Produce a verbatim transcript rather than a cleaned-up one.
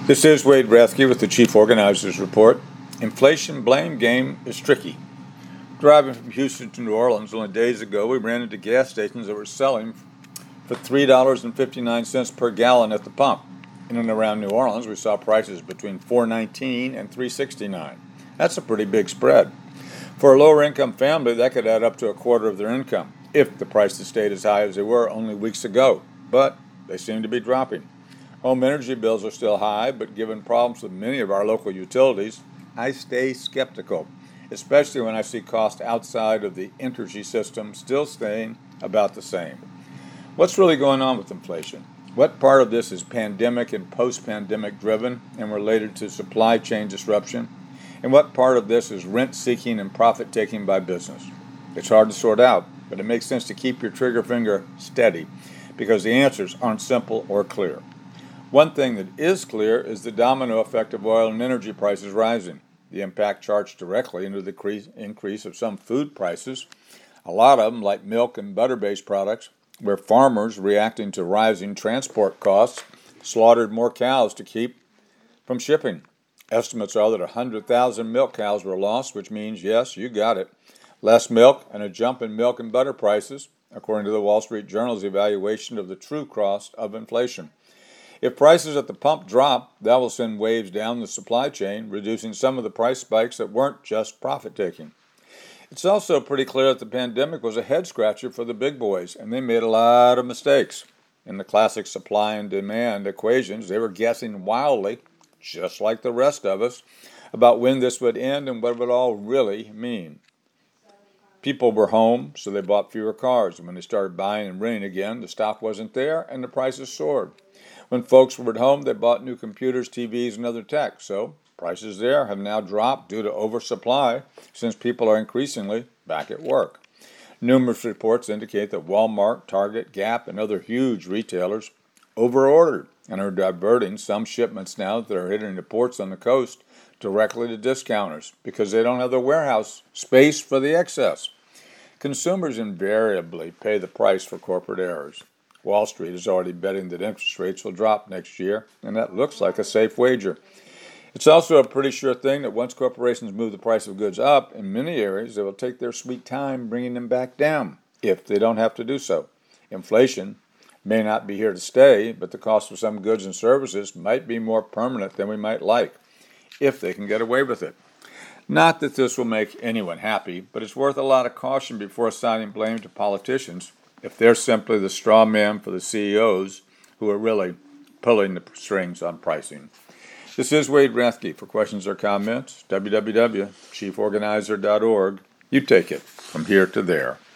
This is Wade Rathke with the Chief Organizer's Report. Inflation blame game is tricky. Driving from Houston to New Orleans only days ago, we ran into gas stations that were selling for three dollars and fifty-nine cents per gallon at the pump. In and around New Orleans, we saw prices between four dollars and nineteen cents and three dollars and sixty-nine cents. That's a pretty big spread. For a lower-income family, that could add up to a quarter of their income, if the prices stayed as high as they were only weeks ago. But they seem to be dropping. Home energy bills are still high, but given problems with many of our local utilities, I stay skeptical, especially when I see costs outside of the energy system still staying about the same. What's really going on with inflation? What part of this is pandemic and post-pandemic driven and related to supply chain disruption? And what part of this is rent-seeking and profit-taking by business? It's hard to sort out, but it makes sense to keep your trigger finger steady because the answers aren't simple or clear. One thing that is clear is the domino effect of oil and energy prices rising. The impact charts directly into the increase of some food prices, a lot of them, like milk and butter-based products, where farmers, reacting to rising transport costs, slaughtered more cows to keep from shipping. Estimates are that one hundred thousand milk cows were lost, which means, yes, you got it, less milk and a jump in milk and butter prices, according to the Wall Street Journal's evaluation of the true cost of inflation. If prices at the pump drop, that will send waves down the supply chain, reducing some of the price spikes that weren't just profit-taking. It's also pretty clear that the pandemic was a head-scratcher for the big boys, and they made a lot of mistakes. In the classic supply and demand equations, they were guessing wildly, just like the rest of us, about when this would end and what it would all really mean. People were home, so they bought fewer cars, and when they started buying and renting again, the stock wasn't there, and the prices soared. When folks were at home, they bought new computers, T Vs, and other tech, so prices there have now dropped due to oversupply since people are increasingly back at work. Numerous reports indicate that Walmart, Target, Gap, and other huge retailers overordered and are diverting some shipments now that are hitting the ports on the coast directly to discounters because they don't have the warehouse space for the excess. Consumers invariably pay the price for corporate errors. Wall Street is already betting that interest rates will drop next year, and that looks like a safe wager. It's also a pretty sure thing that once corporations move the price of goods up, in many areas they will take their sweet time bringing them back down, if they don't have to do so. Inflation may not be here to stay, but the cost of some goods and services might be more permanent than we might like, if they can get away with it. Not that this will make anyone happy, but it's worth a lot of caution before assigning blame to politicians if they're simply the straw man for the C E Os who are really pulling the strings on pricing. This is Wade Rathke. For questions or comments, w w w dot chief organizer dot org. You take it from here to there.